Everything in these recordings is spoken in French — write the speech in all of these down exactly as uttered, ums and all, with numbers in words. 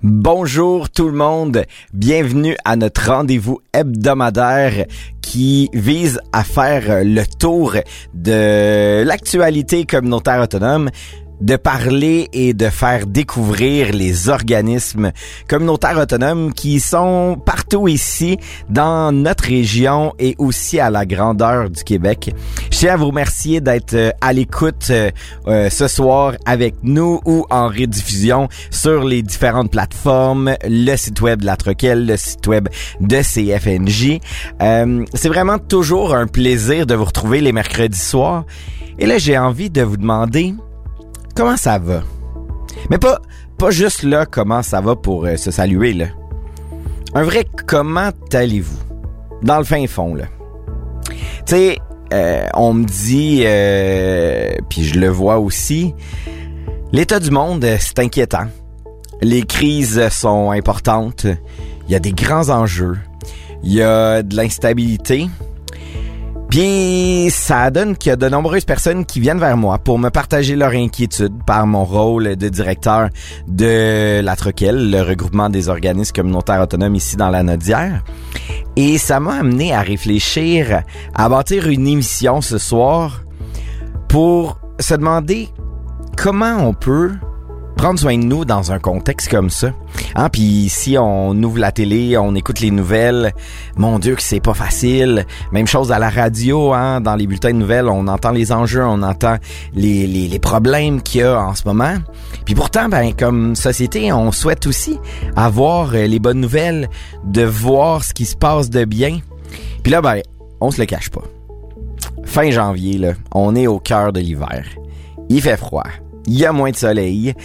Bonjour tout le monde, bienvenue à notre rendez-vous hebdomadaire qui vise à faire le tour de l'actualité communautaire autonome, de parler et de faire découvrir les organismes communautaires autonomes qui sont partout ici dans notre région et aussi à la grandeur du Québec. Je tiens à vous remercier d'être à l'écoute euh, ce soir avec nous ou en rediffusion sur les différentes plateformes, le site web de la Troquelle, le site web de C F N J. Euh, c'est vraiment toujours un plaisir de vous retrouver les mercredis soirs. Et là, j'ai envie de vous demander comment ça va? Mais pas pas juste là, comment ça va pour euh, se saluer, là. Un vrai comment allez-vous? Dans le fin fond, là. Tu sais, euh, on me dit, euh, puis je le vois aussi, l'état du monde, c'est inquiétant. Les crises sont importantes. Il y a des grands enjeux. Il y a de l'instabilité. Puis ça donne qu'il y a de nombreuses personnes qui viennent vers moi pour me partager leur inquiétude par mon rôle de directeur de la Troquelle, le regroupement des organismes communautaires autonomes ici dans la Naudière. Et ça m'a amené à réfléchir, à bâtir une émission ce soir pour se demander comment on peut prendre soin de nous dans un contexte comme ça. Hein, puis si on ouvre la télé, on écoute les nouvelles, mon Dieu que c'est pas facile. Même chose à la radio, hein, dans les bulletins de nouvelles, on entend les enjeux, on entend les, les, les problèmes qu'il y a en ce moment. Puis pourtant, ben comme société, on souhaite aussi avoir les bonnes nouvelles, de voir ce qui se passe de bien. Puis là, ben, on se le cache pas. Fin janvier, là, on est au cœur de l'hiver. Il fait froid. Il y a moins de soleil.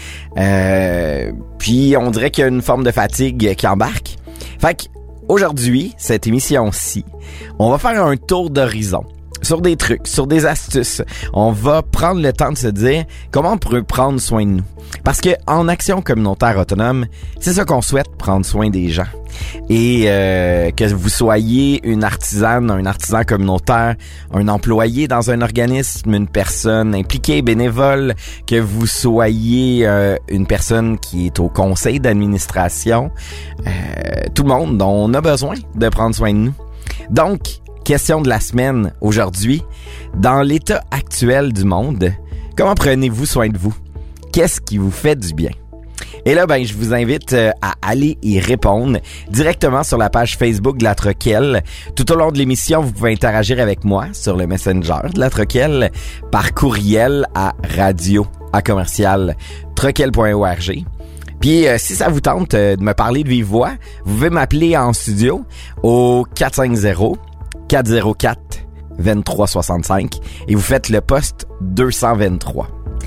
Euh, puis on dirait qu'il y a une forme de fatigue qui embarque. Fait que aujourd'hui, cette émission-ci, on va faire un tour d'horizon sur des trucs, sur des astuces. On va prendre le temps de se dire comment on peut prendre soin de nous. Parce que en action communautaire autonome, c'est ça qu'on souhaite, prendre soin des gens. Et euh, que vous soyez une artisane, un artisan communautaire, un employé dans un organisme, une personne impliquée, bénévole, que vous soyez euh, une personne qui est au conseil d'administration, euh, tout le monde, on a besoin de prendre soin de nous. Donc, question de la semaine aujourd'hui, dans l'état actuel du monde, comment prenez-vous soin de vous? Qu'est-ce qui vous fait du bien? Et là, ben, je vous invite euh, à aller y répondre directement sur la page Facebook de la Troquelle. Tout au long de l'émission, vous pouvez interagir avec moi sur le Messenger de la Troquelle par courriel à radio à commercial troquelle point org. Puis, euh, si ça vous tente euh, de me parler de vive voix, vous pouvez m'appeler en studio au quatre cinq zéro, quatre zéro quatre, deux trois six cinq et vous faites le poste deux cent vingt-trois.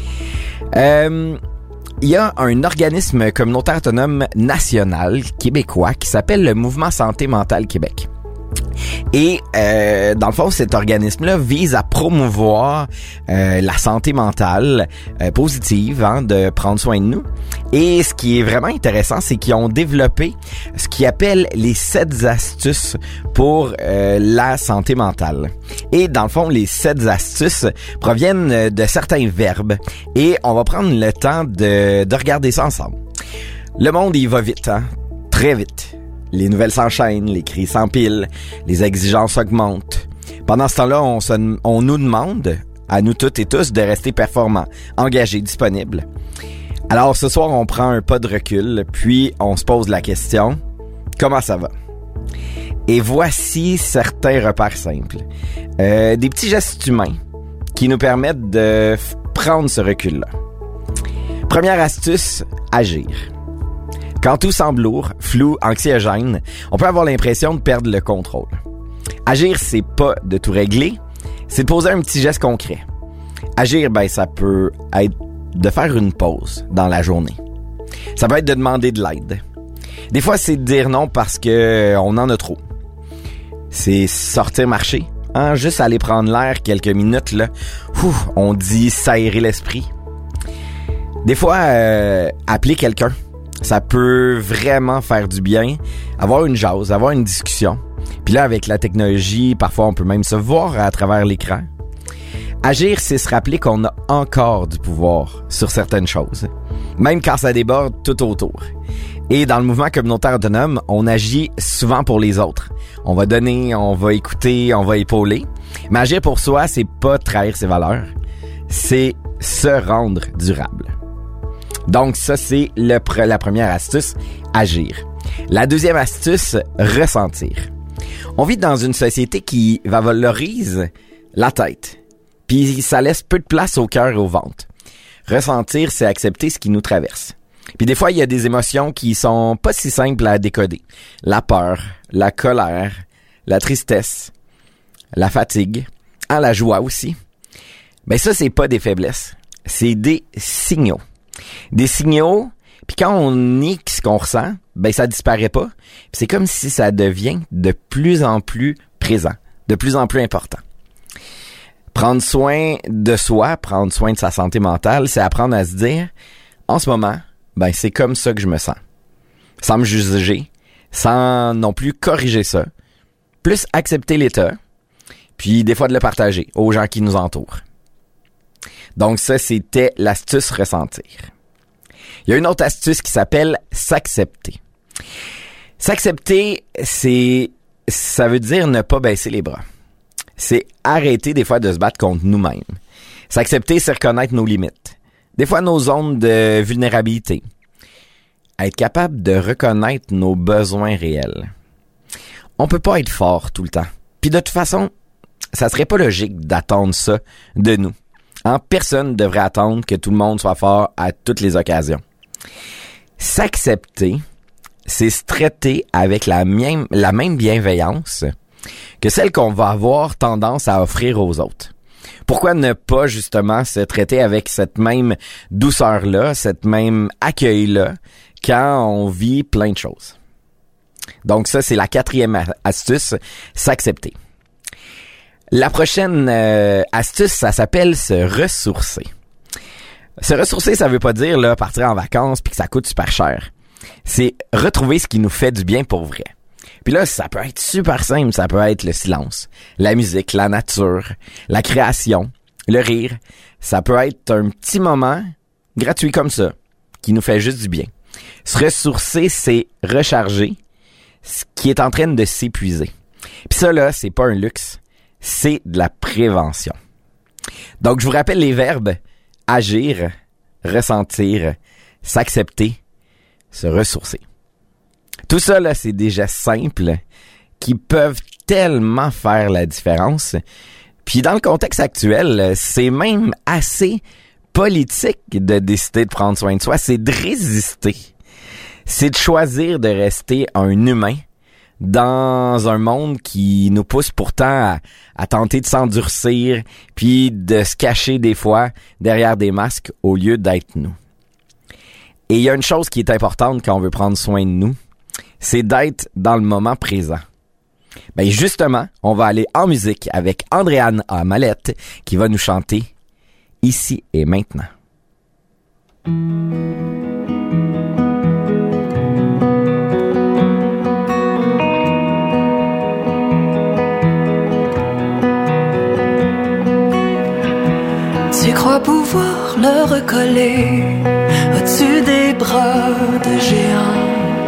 Euh, il y a un organisme communautaire autonome national québécois qui s'appelle le Mouvement Santé Mentale Québec. Et euh, dans le fond, cet organisme-là vise à promouvoir euh, la santé mentale euh, positive, hein, de prendre soin de nous. Et ce qui est vraiment intéressant, c'est qu'ils ont développé ce qu'ils appellent les sept astuces pour euh, la santé mentale. Et dans le fond, les sept astuces proviennent de certains verbes. Et on va prendre le temps de, de regarder ça ensemble. Le monde, il va vite, hein, très vite. Les nouvelles s'enchaînent, les crises s'empilent, les exigences augmentent. Pendant ce temps-là, on, se, on nous demande, à nous toutes et tous, de rester performants, engagés, disponibles. Alors ce soir, on prend un pas de recul, puis on se pose la question, comment ça va? Et voici certains repères simples. Euh, des petits gestes humains qui nous permettent de f- prendre ce recul-là. Première astuce, agir. Quand tout semble lourd, flou, anxiogène, on peut avoir l'impression de perdre le contrôle. Agir, c'est pas de tout régler, c'est de poser un petit geste concret. Agir, ben ça peut être de faire une pause dans la journée. Ça peut être de demander de l'aide. Des fois, c'est de dire non parce que on en a trop. C'est sortir marcher, hein, juste aller prendre l'air quelques minutes là. Ouf, on dit s'aérer l'esprit. Des fois, euh, appeler quelqu'un. Ça peut vraiment faire du bien, avoir une jase, avoir une discussion. Puis là, avec la technologie, parfois on peut même se voir à travers l'écran. Agir, c'est se rappeler qu'on a encore du pouvoir sur certaines choses, même quand ça déborde tout autour. Et dans le mouvement communautaire autonome, on agit souvent pour les autres. On va donner, on va écouter, on va épauler. Mais agir pour soi, c'est pas trahir ses valeurs. C'est se rendre durable. Donc ça, c'est le pre- la première astuce, agir. La deuxième astuce, ressentir. On vit dans une société qui valorise la tête. Puis ça laisse peu de place au cœur et au ventre. Ressentir, c'est accepter ce qui nous traverse. Puis des fois, il y a des émotions qui sont pas si simples à décoder. La peur, la colère, la tristesse, la fatigue, ah, la joie aussi. Ben ça, c'est pas des faiblesses. C'est des signaux. Des signaux, puis quand on nie ce qu'on ressent, ben ça disparaît pas. Puis c'est comme si ça devient de plus en plus présent, de plus en plus important. Prendre soin de soi, prendre soin de sa santé mentale, c'est apprendre à se dire, en ce moment, ben c'est comme ça que je me sens. Sans me juger, sans non plus corriger ça. Plus accepter l'état, puis des fois de le partager aux gens qui nous entourent. Donc ça, c'était l'astuce ressentir. Il y a une autre astuce qui s'appelle s'accepter. S'accepter, c'est, ça veut dire ne pas baisser les bras. C'est arrêter des fois de se battre contre nous-mêmes. S'accepter, c'est reconnaître nos limites. Des fois, nos zones de vulnérabilité. Être capable de reconnaître nos besoins réels. On peut pas être fort tout le temps. Puis de toute façon, ça serait pas logique d'attendre ça de nous. Hein? Personne ne devrait attendre que tout le monde soit fort à toutes les occasions. S'accepter, c'est se traiter avec la même, la même bienveillance que celle qu'on va avoir tendance à offrir aux autres. Pourquoi ne pas justement se traiter avec cette même douceur-là, cette même accueil-là, quand on vit plein de choses? Donc ça, c'est la quatrième astuce, s'accepter. La prochaine euh, astuce, ça s'appelle se ressourcer. Se ressourcer, ça veut pas dire là partir en vacances puis que ça coûte super cher. C'est retrouver ce qui nous fait du bien pour vrai. Puis là, ça peut être super simple, ça peut être le silence, la musique, la nature, la création, le rire. Ça peut être un petit moment gratuit comme ça, qui nous fait juste du bien. Se ressourcer, c'est recharger ce qui est en train de s'épuiser. Puis ça, là, c'est pas un luxe, c'est de la prévention. Donc, je vous rappelle les verbes agir, ressentir, s'accepter, se ressourcer. Tout ça, là, c'est des gestes simples qui peuvent tellement faire la différence. Puis dans le contexte actuel, c'est même assez politique de décider de prendre soin de soi. C'est de résister. C'est de choisir de rester un humain dans un monde qui nous pousse pourtant à, à tenter de s'endurcir puis de se cacher des fois derrière des masques au lieu d'être nous. Et il y a une chose qui est importante quand on veut prendre soin de nous, c'est d'être dans le moment présent. Ben justement, on va aller en musique avec Andréane A. Mallette qui va nous chanter Ici et maintenant. Tu crois pouvoir le recoller au-dessus des bras de géants.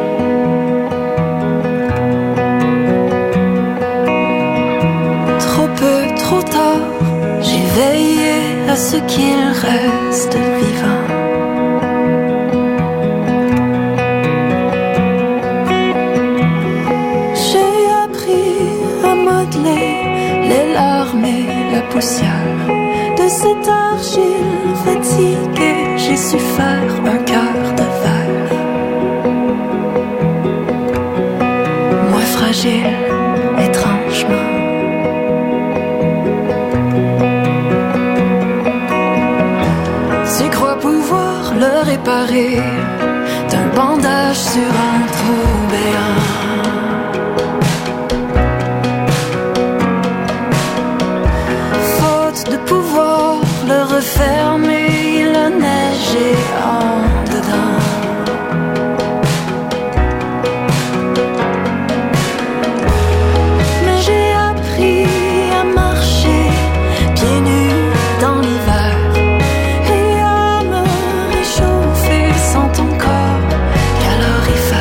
Trop peu, trop tard, j'ai veillé à ce qu'il reste vivant. J'ai appris à modeler les larmes et la poussière. De cette argile fatiguée, j'ai su faire un cœur de verre. Moins fragile, étrangement. Tu crois pouvoir le réparer d'un bandage sur un trou béant. De pouvoir le refermer, il a neigé en dedans. Mais j'ai appris à marcher pieds nus dans l'hiver et à me réchauffer sans ton corps calorifère.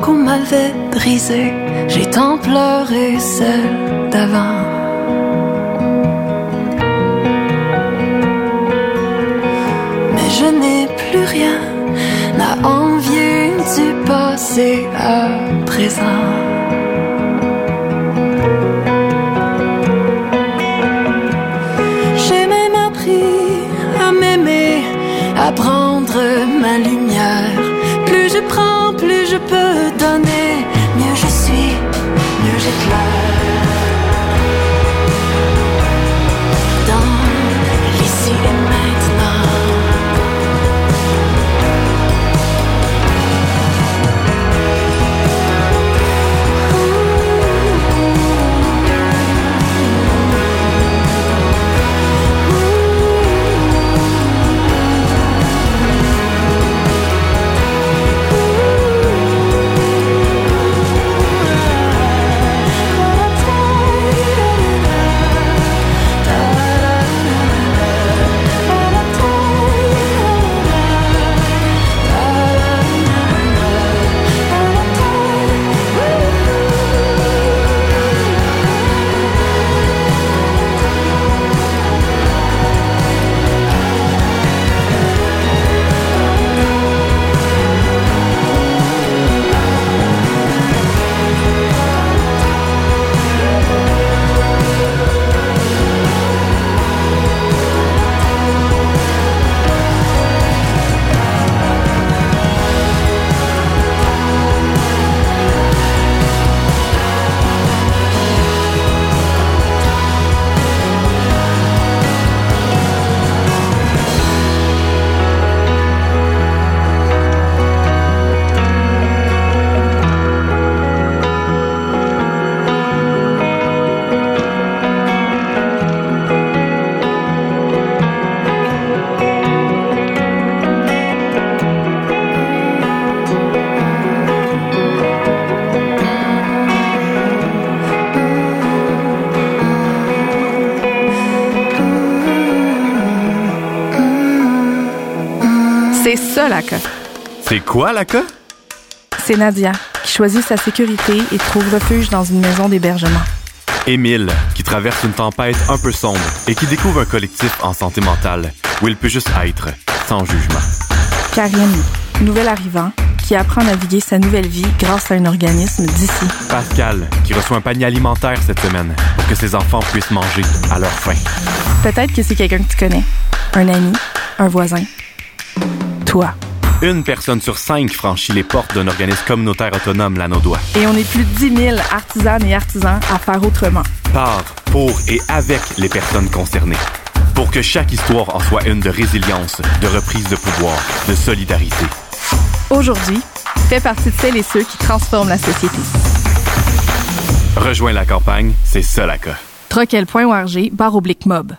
qu'on m'avait brisé, j'ai tant pleuré celle d'avant. Mais je n'ai plus rien à envier du passé à présent. J'ai même appris à m'aimer, à prendre ma lumière. Plus je prends, plus je peux donner, mieux je suis, mieux j'éclaire. Dans l'ici et maintenant. C'est ça, l'A C A. C'est quoi, l'A C A? C'est Nadia, qui choisit sa sécurité et trouve refuge dans une maison d'hébergement. Émile, qui traverse une tempête un peu sombre et qui découvre un collectif en santé mentale, où il peut juste être, sans jugement. Karine, nouvel arrivant, qui apprend à naviguer sa nouvelle vie grâce à un organisme d'ici. Pascal, qui reçoit un panier alimentaire cette semaine pour que ses enfants puissent manger à leur faim. Peut-être que c'est quelqu'un que tu connais. Un ami, un voisin. Toi. Une personne sur cinq franchit les portes d'un organisme communautaire autonome Lanaudois. Et on est plus de dix mille artisanes et artisans à faire autrement. Par, pour et avec les personnes concernées. Pour que chaque histoire en soit une de résilience, de reprise de pouvoir, de solidarité. Aujourd'hui, fais partie de celles et ceux qui transforment la société. Rejoins la campagne, c'est ça l'A C A. troquel point org barre oblique mob.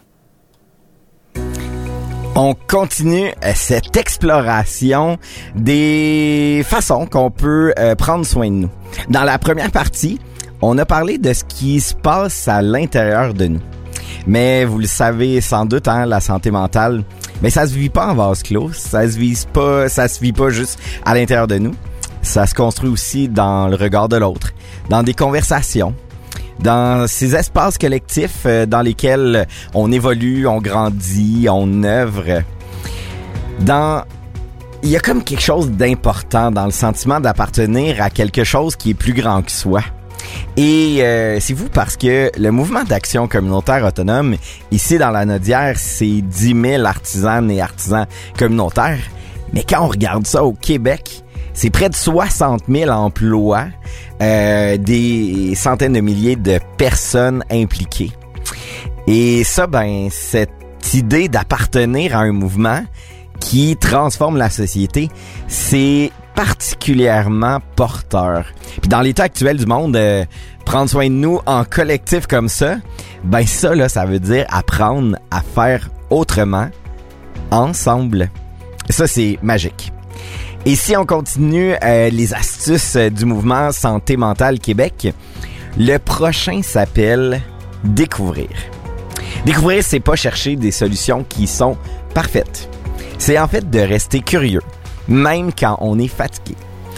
On continue cette exploration des façons qu'on peut euh, prendre soin de nous. Dans la première partie, on a parlé de ce qui se passe à l'intérieur de nous. Mais vous le savez sans doute, hein, la santé mentale, mais ça se vit pas en vase clos, ça se vit pas, ça se vit pas juste à l'intérieur de nous. Ça se construit aussi dans le regard de l'autre, dans des conversations, dans ces espaces collectifs dans lesquels on évolue, on grandit, on œuvre. Dans, il y a comme quelque chose d'important dans le sentiment d'appartenir à quelque chose qui est plus grand que soi. Et euh, c'est fou parce que le mouvement d'action communautaire autonome, ici dans la Naudière, c'est dix mille artisanes et artisans communautaires. Mais quand on regarde ça au Québec, c'est près de soixante mille emplois, euh, des centaines de milliers de personnes impliquées. Et ça, ben, cette idée d'appartenir à un mouvement qui transforme la société, c'est particulièrement porteur. Puis dans l'état actuel du monde, euh, prendre soin de nous en collectif comme ça, ben ça, là, ça veut dire apprendre à faire autrement, ensemble. Ça, c'est magique. Et si on continue euh, les astuces euh, du mouvement Santé mentale Québec, le prochain s'appelle Découvrir. Découvrir, c'est pas chercher des solutions qui sont parfaites. C'est en fait de rester curieux, même quand on est fatigué.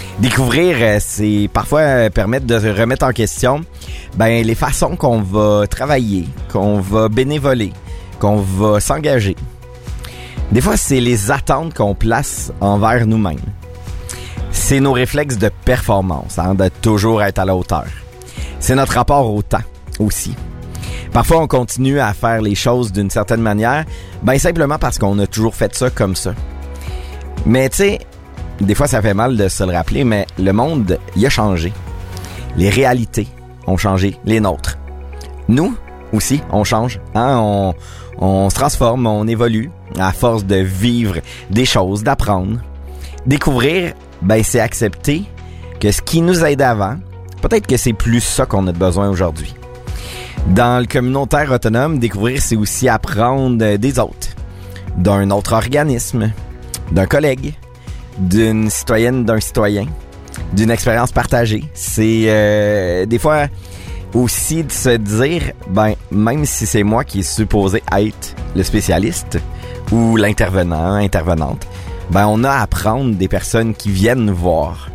Découvrir, euh, c'est parfois euh, permettre de remettre en question ben les façons qu'on va travailler, qu'on va bénévoler, qu'on va s'engager. Des fois, c'est les attentes qu'on place envers nous-mêmes. C'est nos réflexes de performance, hein, de toujours être à la hauteur. C'est notre rapport au temps aussi. Parfois, on continue à faire les choses d'une certaine manière, ben simplement parce qu'on a toujours fait ça comme ça. Mais tu sais, des fois, ça fait mal de se le rappeler, mais le monde, il a changé. Les réalités ont changé, les nôtres. Nous aussi, on change. Hein? On, on se transforme, on évolue à force de vivre des choses, d'apprendre. Découvrir, ben c'est accepter que ce qui nous aidait avant, peut-être que c'est plus ça qu'on a besoin aujourd'hui. Dans le communautaire autonome, découvrir, c'est aussi apprendre des autres, d'un autre organisme, d'un collègue, d'une citoyenne, d'un citoyen, d'une expérience partagée. C'est euh, des fois aussi de se dire, ben même si c'est moi qui est supposé être le spécialiste ou l'intervenant, intervenante, ben on a à apprendre des personnes qui viennent nous voir.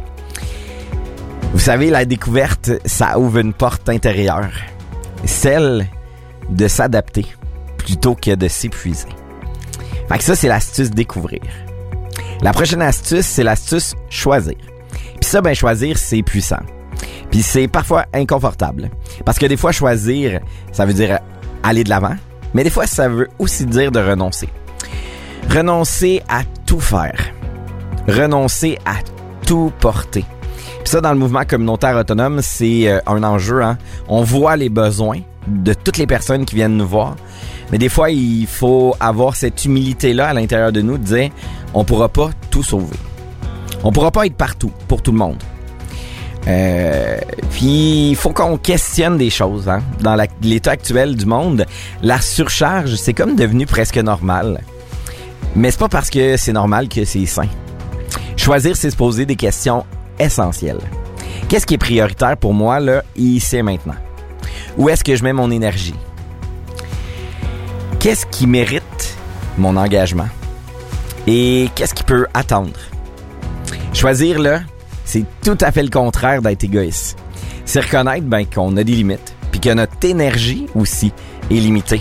Vous savez, la découverte, ça ouvre une porte intérieure, celle de s'adapter plutôt que de s'épuiser. Fait que ça, c'est l'astuce découvrir. La prochaine astuce, c'est l'astuce choisir. Puis ça, ben choisir, c'est puissant. Puis c'est parfois inconfortable. Parce que des fois, choisir, ça veut dire aller de l'avant. Mais des fois, ça veut aussi dire de renoncer. Renoncer à tout faire. Renoncer à tout porter. Puis ça, dans le mouvement communautaire autonome, c'est euh, un enjeu. Hein? On voit les besoins de toutes les personnes qui viennent nous voir. Mais des fois, il faut avoir cette humilité-là à l'intérieur de nous, de dire, on pourra pas tout sauver. On pourra pas être partout, pour tout le monde. Euh, puis, il faut qu'on questionne des choses. Hein? Dans la, l'état actuel du monde, la surcharge, c'est comme devenu presque normal. Mais c'est pas parce que c'est normal que c'est sain. Choisir, c'est se poser des questions essentielles. Qu'est-ce qui est prioritaire pour moi, là, ici et maintenant? Où est-ce que je mets mon énergie? Qu'est-ce qui mérite mon engagement? Et qu'est-ce qui peut attendre? Choisir, là, c'est tout à fait le contraire d'être égoïste. C'est reconnaître ben, qu'on a des limites, puis que notre énergie aussi est limitée.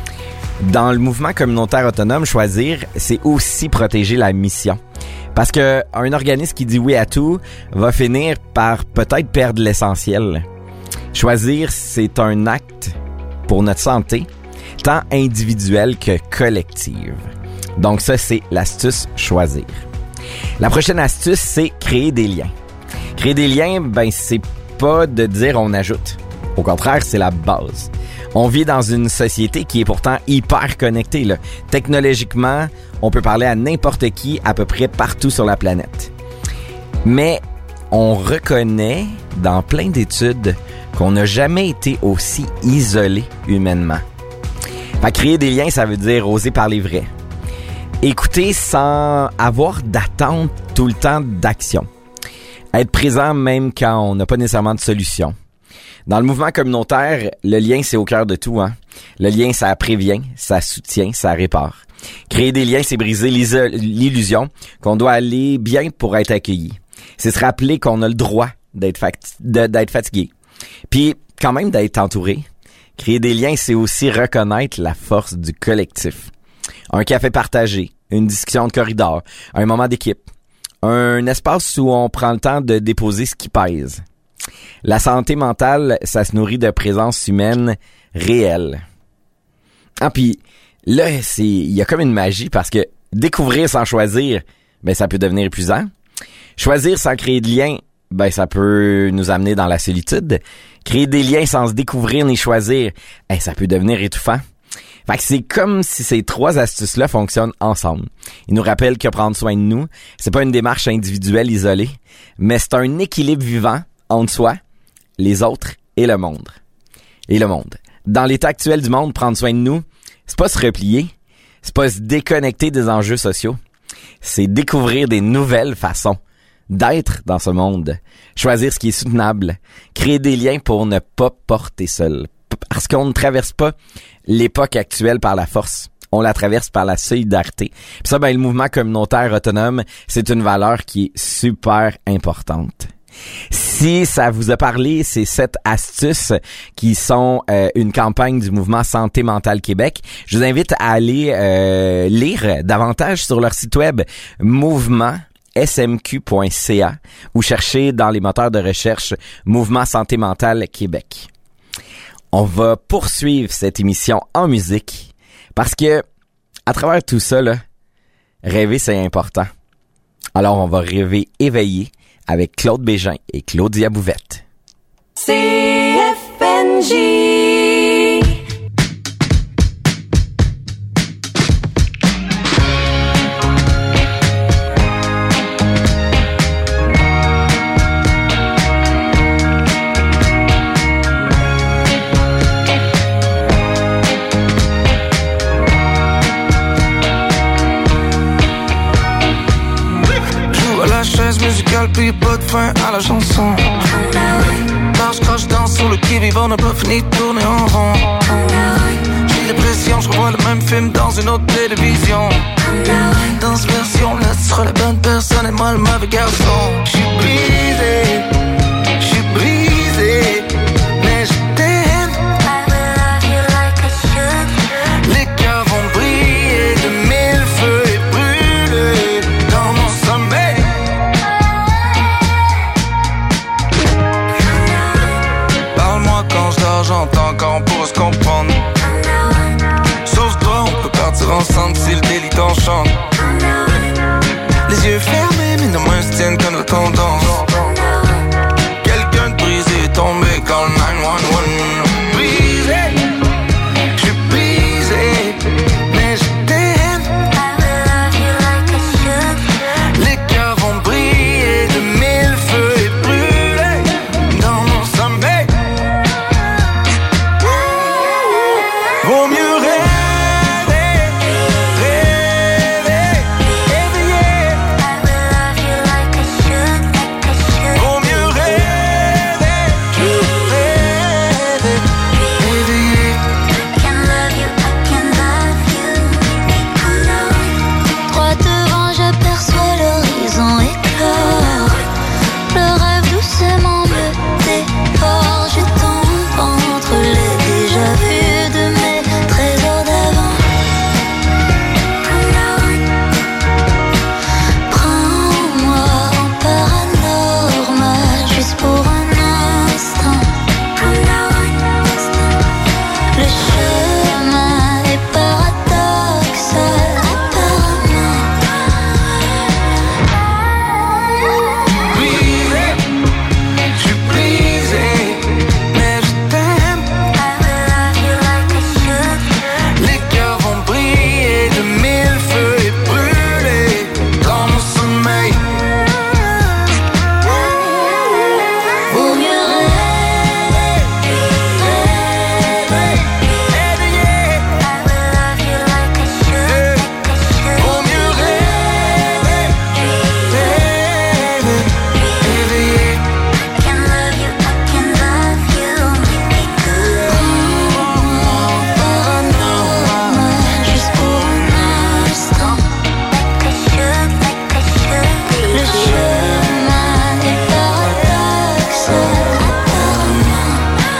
Dans le mouvement communautaire autonome, choisir, c'est aussi protéger la mission. Parce que un organisme qui dit oui à tout va finir par peut-être perdre l'essentiel. Choisir, c'est un acte pour notre santé, tant individuelle que collective. Donc ça, c'est l'astuce choisir. La prochaine astuce, c'est créer des liens. Créer des liens, ben c'est pas de dire on ajoute. Au contraire, c'est la base. On vit dans une société qui est pourtant hyper connectée, là. Technologiquement, on peut parler à n'importe qui à peu près partout sur la planète. Mais on reconnaît dans plein d'études qu'on n'a jamais été aussi isolé humainement. Fait créer des liens, ça veut dire oser parler vrai. Écouter sans avoir d'attente tout le temps d'action. Être présent même quand on n'a pas nécessairement de solution. Dans le mouvement communautaire, le lien, c'est au cœur de tout. Hein? Le lien, ça prévient, ça soutient, ça répare. Créer des liens, c'est briser l'illusion qu'on doit aller bien pour être accueilli. C'est se rappeler qu'on a le droit d'être, fati- de, d'être fatigué. Puis, quand même, d'être entouré. Créer des liens, c'est aussi reconnaître la force du collectif. Un café partagé, une discussion de corridor, un moment d'équipe, un espace où on prend le temps de déposer ce qui pèse. La santé mentale, ça se nourrit de présence humaine réelle. Ah, puis là, c'est, il y a comme une magie parce que découvrir sans choisir, ben ça peut devenir épuisant. Choisir sans créer de lien, ben ça peut nous amener dans la solitude. Créer des liens sans se découvrir ni choisir, ben, ça peut devenir étouffant. Fait que c'est comme si ces trois astuces-là fonctionnent ensemble. Ils nous rappellent que prendre soin de nous, c'est pas une démarche individuelle isolée, mais c'est un équilibre vivant entre soi, les autres et le monde. Et le monde. Dans l'état actuel du monde, prendre soin de nous, c'est pas se replier, c'est pas se déconnecter des enjeux sociaux, c'est découvrir des nouvelles façons d'être dans ce monde, choisir ce qui est soutenable, créer des liens pour ne pas porter seul. Parce qu'on ne traverse pas l'époque actuelle par la force. on la traverse par la solidarité. Puis ça, ben, le mouvement communautaire autonome, c'est une valeur qui est super importante. Si ça vous a parlé, ces sept astuces qui sont euh, une campagne du mouvement Santé mentale Québec, je vous invite à aller euh, lire davantage sur leur site web mouvement s m q point c a ou chercher dans les moteurs de recherche Mouvement Santé mentale Québec. On va poursuivre cette émission en musique parce que à travers tout ça, là, rêver c'est important. Alors on va rêver éveillé avec Claude Bégin et Claudia Bouvette. C F N J musicale, puis pas de fin à la chanson. Marche, crache, danse sur le qui-vivant, n'a pas fini de tourner en rond. J'ai l'impression, je revois le même film dans une autre télévision. Dans cette version-là, tu seras la bonne personne et moi le mauvais garçon. J'suis brisé, j'suis brisé, mais je t'aime. Les cœurs vont briller de mille feux et brûler dans mon sommeil. Quand je dors, j'entends qu'on pourrait se comprendre. Sauf toi, on peut partir ensemble si le délit t'enchante. Les yeux fermés, mais nos mains se tiennent comme la tendance. Quelqu'un de brisé est tombé quand le neuf un un. Brisé, je suis brisé, mais je t'aime. Les cœurs vont briller de mille feux et brûler dans mon sommeil. Vaut mieux rêver, rêver, éveillé. Vaut mieux rêver, rêver, éveillé. Droit devant, j'aperçois l'horizon éclore. Le rêve doucement me dévore. Je tombe entre les déjà vus de mes trésors d'avant. Prends-moi en paranormal, juste pour un instant. Le chemin est paradoxal, apparemment. Brisé, je suis brisé, mais je t'aime. Les cœurs vont briller de mille feux et brûler dans mon sommeil. Vaut mieux rêver, rêver, Éveillé, vaut mieux rêver, rêver, éveillé. paranormal, juste pour un instant. Le chemin est paradoxal, apparemment.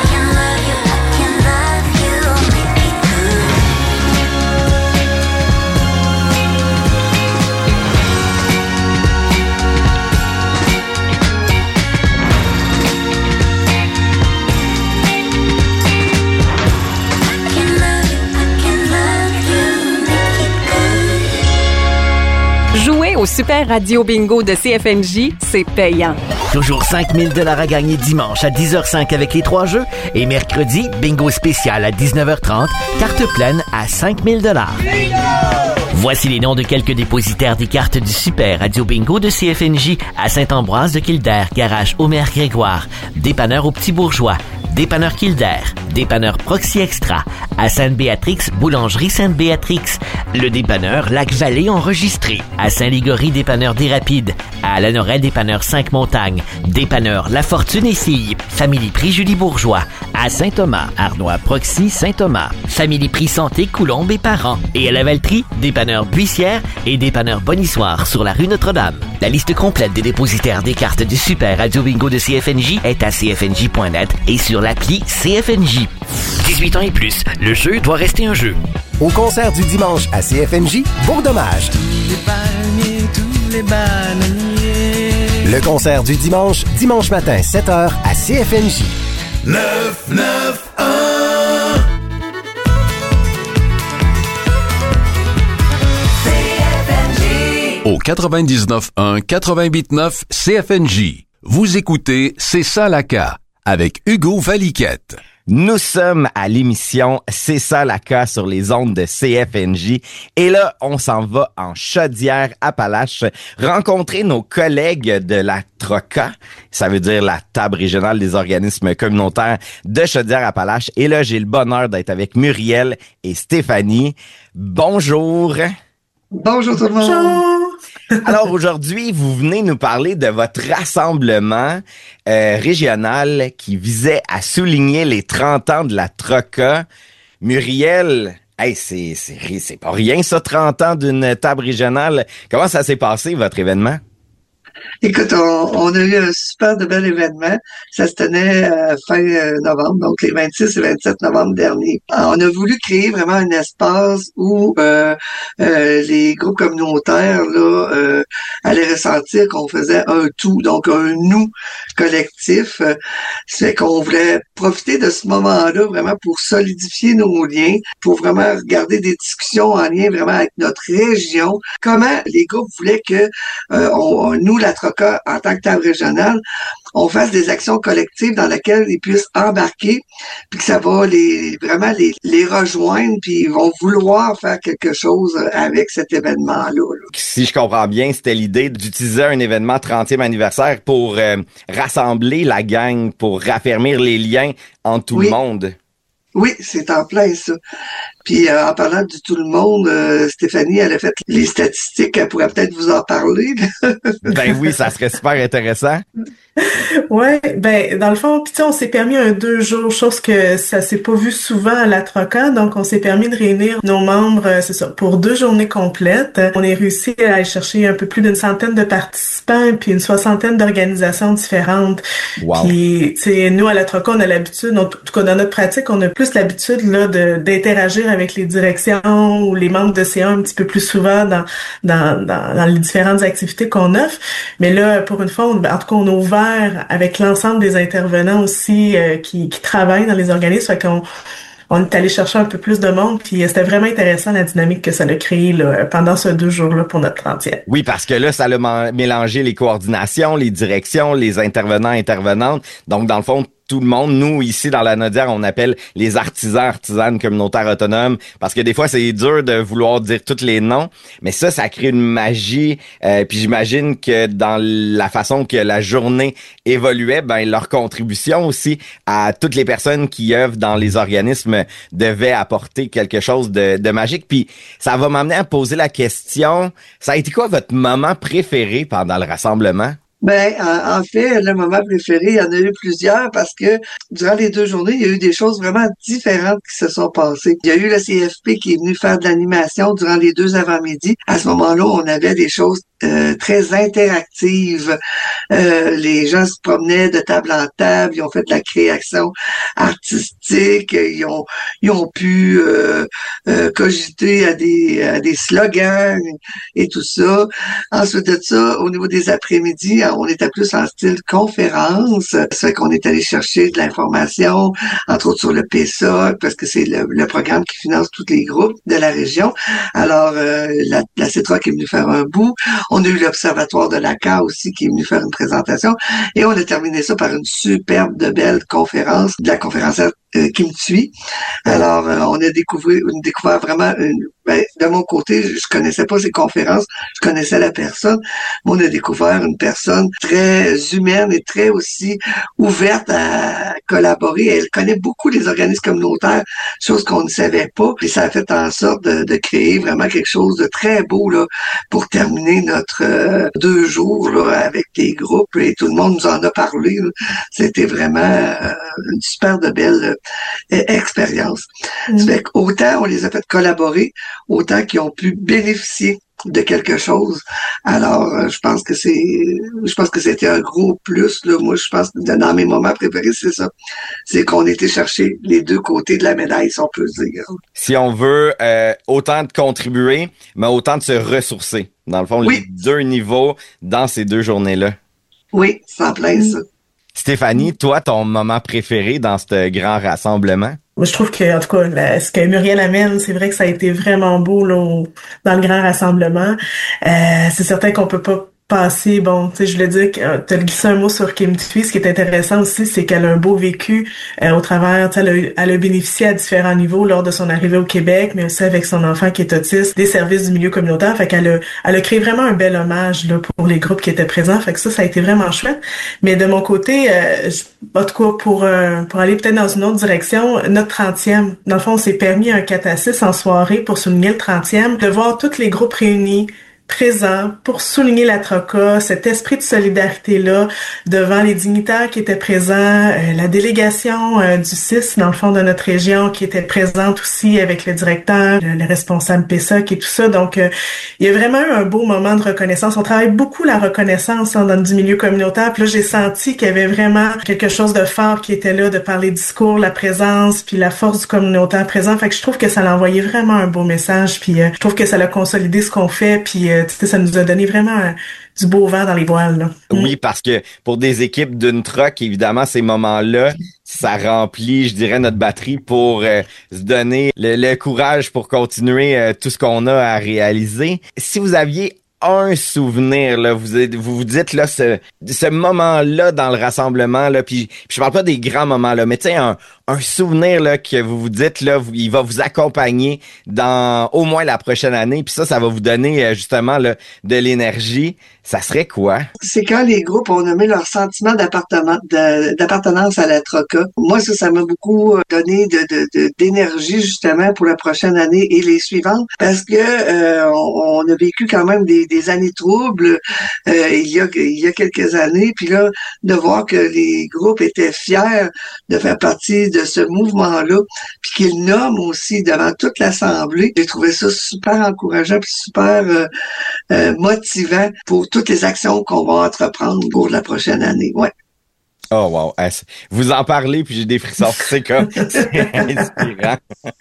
Jouer au Super Radio Bingo de C F N J, c'est payant. Toujours cinq mille dollars à gagner dimanche à dix heures cinq avec les trois jeux et mercredi, bingo spécial à dix-neuf heures trente, carte pleine à cinq mille dollars. Voici les noms de quelques dépositaires des cartes du Super Radio Bingo de C F N J à Saint-Ambroise de Kildare, Garage Omer Grégoire, Dépanneur au Petit Bourgeois, Dépanneur Kildare, Dépanneur Proxy Extra, à Sainte-Béatrix, Boulangerie Sainte-Béatrix, le Dépanneur Lac-Vallée enregistré, à Saint-Ligory, Dépanneur des Rapides, à Lanoraie, Dépanneur Cinq-Montagnes, Dépanneur La Fortune et Filles, Family Prix Julie Bourgeois, à Saint-Thomas, Arnois Proxy Saint-Thomas, Family Prix Santé Coulombe et Parents, et à la Valtrie, Dépanneur Buissière et Dépanneur Bonissoire sur la rue Notre-Dame. La liste complète des dépositaires des cartes du Super Radio Bingo de C F N J est à c f n j point net et sur l'appli C F N J. dix-huit ans et plus, le jeu doit rester un jeu. Au concert du dimanche à C F N J, Bourg-Dommage. Tous les palmiers, tous les bananiers. Le concert du dimanche, dimanche matin, sept heures à C F N J. neuf neuf un Au quatre-vingt-dix-neuf un quatre-vingt-huit neuf C F N J. Vous écoutez C'est ça la K avec Hugo Valiquette. Nous sommes à l'émission C'est ça la K sur les ondes de C F N J. Et là, on s'en va en Chaudière-Appalaches rencontrer nos collègues de la TROCA. Ça veut dire la Table régionale des organismes communautaires de Chaudière-Appalaches. Et là, j'ai le bonheur d'être avec Muriel et Stéphanie. Bonjour. Bonjour tout le monde. Bonjour. Alors aujourd'hui, vous venez nous parler de votre rassemblement euh, régional qui visait à souligner les trente ans de la TROCA. Muriel, hey, c'est, c'est, c'est pas rien ça, trente ans d'une table régionale. Comment ça s'est passé, votre événement? Écoute, on, on a eu un super de bel événement. Ça se tenait euh, fin euh, novembre, donc les vingt-six et vingt-sept novembre dernier. Alors, on a voulu créer vraiment un espace où euh, euh, les groupes communautaires là euh, allaient ressentir qu'on faisait un tout, donc un nous collectif. C'est qu'on voulait profiter de ce moment-là vraiment pour solidifier nos liens, pour vraiment regarder des discussions en lien vraiment avec notre région. Comment les groupes voulaient que euh, on, nous, la TROCA, en tant que table régionale, on fasse des actions collectives dans lesquelles ils puissent embarquer, puis que ça va les vraiment les, les rejoindre, puis ils vont vouloir faire quelque chose avec cet événement-là. Là. Si je comprends bien, c'était l'idée d'utiliser un événement trentième anniversaire pour euh, rassembler la gang, pour raffermir les liens entre tout oui. le monde. Oui, c'est en plein ça. Puis euh, en parlant du tout le monde, euh, Stéphanie, elle a fait les statistiques, elle pourrait peut-être vous en parler. Ben oui, ça serait super intéressant. Ouais, ben dans le fond, puis tu sais, on s'est permis un deux jours, chose que ça s'est pas vu souvent à la TROCA, donc on s'est permis de réunir nos membres, euh, c'est ça, pour deux journées complètes. On a réussi à aller chercher un peu plus d'une centaine de participants, puis une soixantaine d'organisations différentes. Wow. Puis tu sais, nous à la TROCA, on a l'habitude, en tout cas dans notre pratique, on a plus l'habitude là de d'interagir avec les directions ou les membres de C A un petit peu plus souvent dans dans dans, dans les différentes activités qu'on offre. Mais là, pour une fois, on, en tout cas, on a ouvert avec l'ensemble des intervenants aussi euh, qui, qui travaillent dans les organismes. Fait qu'on on est allé chercher un peu plus de monde, puis c'était vraiment intéressant la dynamique que ça a créée là, pendant ce deux jours-là pour notre trentième. Oui, parce que là, ça a man- mélangé les coordinations, les directions, les intervenants, intervenantes. Donc, dans le fond, tout le monde, nous, ici, dans la Nodière, on appelle les artisans, artisanes communautaires autonomes, parce que des fois, c'est dur de vouloir dire tous les noms, mais ça, ça crée une magie, euh, puis j'imagine que dans la façon que la journée évoluait, ben leur contribution aussi à toutes les personnes qui œuvrent dans les organismes devait apporter quelque chose de, de magique. Puis ça va m'amener à poser la question, ça a été quoi votre moment préféré pendant le rassemblement? Ben, en, en fait, le moment préféré, il y en a eu plusieurs parce que durant les deux journées, il y a eu des choses vraiment différentes qui se sont passées. Il y a eu le C F P qui est venu faire de l'animation durant les deux avant-midi. À ce moment-là, on avait des choses euh, très interactives. Euh, les gens se promenaient de table en table, ils ont fait de la création artistique, ils ont ils ont pu euh, euh, cogiter à des à des slogans et tout ça. Ensuite de ça, au niveau des après-midi, on était plus en style conférence. Ça fait qu'on est allé chercher de l'information, entre autres sur le P S A, parce que c'est le, le programme qui finance tous les groupes de la région. Alors, euh, la, la C E T R A qui est venue faire un bout. On a eu l'Observatoire de l'A C A aussi qui est venu faire une présentation. Et on a terminé ça par une superbe de belle conférence de la conférencière euh, qui me suit. Alors, euh, on a découvert, on a découvert vraiment une, ben, de mon côté, je connaissais pas ces conférences, je connaissais la personne, mais on a découvert une personne très humaine et très aussi ouverte à collaborer. Elle connaît beaucoup les organismes communautaires, chose qu'on ne savait pas. Et ça a fait en sorte de, de créer vraiment quelque chose de très beau là pour terminer notre euh, deux jours là, avec des groupes et tout le monde nous en a parlé. Là. C'était vraiment euh, une super de belle euh, expérience. Mmh. Ça fait qu'autant on les a fait collaborer, autant qu'ils ont pu bénéficier de quelque chose. Alors, euh, je pense que c'est, je pense que c'était un gros plus. Là. Moi, je pense que dans mes moments préférés, c'est ça. C'est qu'on était chercher les deux côtés de la médaille, si on peut se dire. Si on veut euh, autant de contribuer, mais autant de se ressourcer. Dans le fond, oui. Les deux niveaux dans ces deux journées-là. Oui, sans plein ça. Stéphanie, toi, ton moment préféré dans ce grand rassemblement? Moi, je trouve que, en tout cas, la, ce que Muriel amène, c'est vrai que ça a été vraiment beau là, au, dans le grand rassemblement. Euh, c'est certain qu'on peut pas passer, bon, tu sais, je voulais dire que tu as glissé un mot sur Kim Thuy. Ce qui est intéressant aussi, c'est qu'elle a un beau vécu euh, au travers, tu sais, elle a, elle a bénéficié à différents niveaux lors de son arrivée au Québec, mais aussi avec son enfant qui est autiste, des services du milieu communautaire. Fait qu'elle a, elle a créé vraiment un bel hommage là pour les groupes qui étaient présents. Fait que ça, ça a été vraiment chouette. Mais de mon côté, euh, je, en tout cas, pour euh, pour aller peut-être dans une autre direction, notre trentième, dans le fond, on s'est permis un quatre à six en soirée pour souligner le trentième, de voir tous les groupes réunis, présent pour souligner la Troca, cet esprit de solidarité-là devant les dignitaires qui étaient présents, euh, la délégation euh, du C I S, dans le fond, de notre région, qui était présente aussi avec le directeur, le, le responsable P S O C et tout ça. Donc, euh, il y a vraiment eu un beau moment de reconnaissance. On travaille beaucoup la reconnaissance hein, dans du milieu communautaire. Puis là, j'ai senti qu'il y avait vraiment quelque chose de fort qui était là, de par les discours, la présence, puis la force du communautaire présent. Fait que je trouve que ça l'a envoyé vraiment un beau message. Puis euh, je trouve que ça l'a consolidé ce qu'on fait. Puis euh, ça nous a donné vraiment un, du beau vent dans les voiles. Là. Oui, parce que pour des équipes d'une troc, évidemment, ces moments-là, ça remplit, je dirais, notre batterie pour euh, se donner le, le courage pour continuer euh, tout ce qu'on a à réaliser. Si vous aviez un souvenir, là, vous vous, vous dites là ce, ce moment-là dans le rassemblement, là, puis, puis je parle pas des grands moments là, mais tu sais un, un souvenir là que vous vous dites là, vous, il va vous accompagner dans au moins la prochaine année, puis ça, ça va vous donner justement là de l'énergie. Ça serait quoi? C'est quand les groupes ont nommé leur sentiment d'appartement, de, d'appartenance à la Troca. Moi, ça, ça m'a beaucoup donné de, de, de, d'énergie justement pour la prochaine année et les suivantes, parce que euh, on, on a vécu quand même des, des années troubles euh, il y a il y a quelques années, puis là de voir que les groupes étaient fiers de faire partie de ce mouvement-là, puis qu'ils nomment aussi devant toute l'Assemblée. J'ai trouvé ça super encourageant puis super euh, euh, motivant pour toutes les actions qu'on va entreprendre pour la prochaine année. Ouais. Oh wow, vous en parlez puis j'ai des frissons, c'est comme c'est inspirant.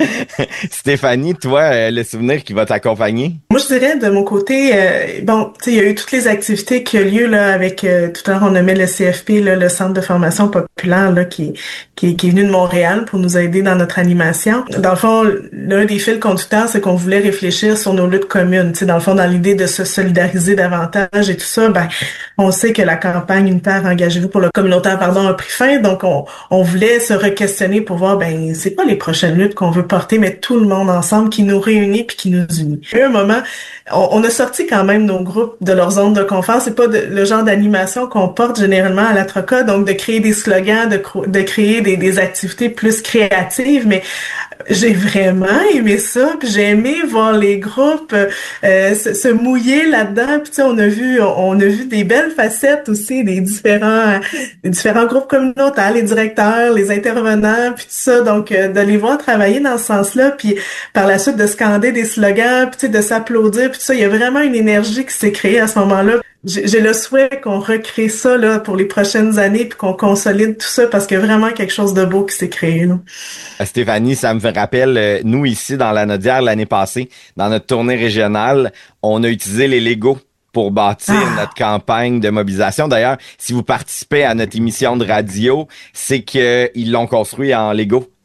Stéphanie, toi, le souvenir qui va t'accompagner? Moi, je dirais de mon côté, euh, bon, tu sais, il y a eu toutes les activités qui ont lieu là avec euh, tout à l'heure on nommait le C F P, là, le Centre de formation populaire là qui qui, qui est venu de Montréal pour nous aider dans notre animation. Dans le fond, l'un des fils conducteurs, c'est qu'on voulait réfléchir sur nos luttes communes. Tu sais, dans le fond, dans l'idée de se solidariser davantage et tout ça, ben, on sait que la campagne unitaire Engagez-vous pour le communautaire pardon, a pris fin, donc on, on voulait se re-questionner pour voir, ben, c'est pas les prochaines luttes qu'on veut porter, mais tout le monde ensemble qui nous réunit puis qui nous unit. Il y a eu un moment, on, on a sorti quand même nos groupes de leur zone de confort, c'est pas de, le genre d'animation qu'on porte généralement à la Troca, donc de créer des slogans, de, de créer des, des activités plus créatives, mais j'ai vraiment aimé ça, puis j'ai aimé voir les groupes euh, se, se mouiller là-dedans, puis tu sais, on a vu, on, on a vu des belles facettes aussi des différents, des différents groupes communautaires, les directeurs, les intervenants, puis tout ça, donc euh, de les voir travailler dans ce sens-là, puis par la suite de scander des slogans, puis tu sais, de s'applaudir, puis tout ça, il y a vraiment une énergie qui s'est créée à ce moment-là. J'ai, j'ai le souhait qu'on recrée ça là pour les prochaines années puis qu'on consolide tout ça parce qu'il y a vraiment quelque chose de beau qui s'est créé là. Stéphanie, ça me rappelle, euh, nous ici dans la Nodière l'année passée, dans notre tournée régionale, on a utilisé les Legos pour bâtir ah. notre campagne de mobilisation. D'ailleurs, si vous participez à notre émission de radio, c'est qu'ils l'ont construit en Lego,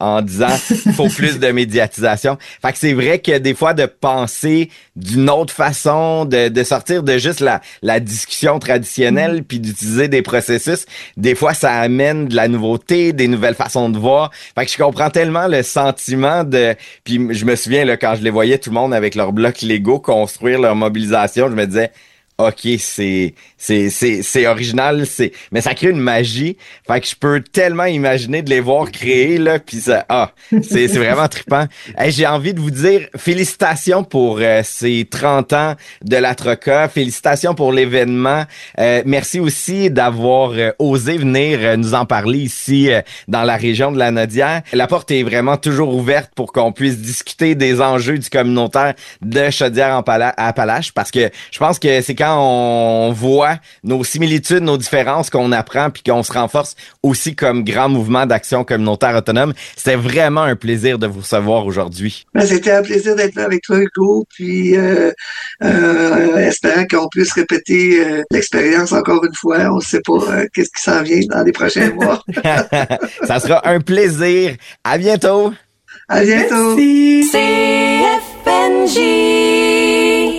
en disant il faut plus de médiatisation. Fait que c'est vrai que des fois de penser d'une autre façon, de, de sortir de juste la, la discussion traditionnelle puis d'utiliser des processus, des fois ça amène de la nouveauté, des nouvelles façons de voir. Fait que je comprends tellement le sentiment de... Puis je me souviens là quand je les voyais tout le monde avec leurs blocs Lego construire leur mobilisation, je me disais OK, c'est c'est c'est c'est original, c'est mais ça crée une magie. Fait que je peux tellement imaginer de les voir créer là, puis ça ah, c'est c'est vraiment trippant. Hey, j'ai envie de vous dire félicitations pour euh, ces trente ans de la Troca, félicitations pour l'événement. Euh, merci aussi d'avoir euh, osé venir euh, nous en parler ici euh, dans la région de la Nodière. La porte est vraiment toujours ouverte pour qu'on puisse discuter des enjeux du communautaire de Chaudière-Appalaches parce que je pense que c'est quand on voit nos similitudes, nos différences, qu'on apprend puis qu'on se renforce aussi comme grand mouvement d'action communautaire autonome. C'était vraiment un plaisir de vous recevoir aujourd'hui. Ben, c'était un plaisir d'être là avec toi, Hugo, puis euh, euh, espérant qu'on puisse répéter euh, l'expérience encore une fois. On ne sait pas euh, qu'est-ce qui s'en vient dans les prochains mois. Ça sera un plaisir. À bientôt. À bientôt. Merci. C F N J.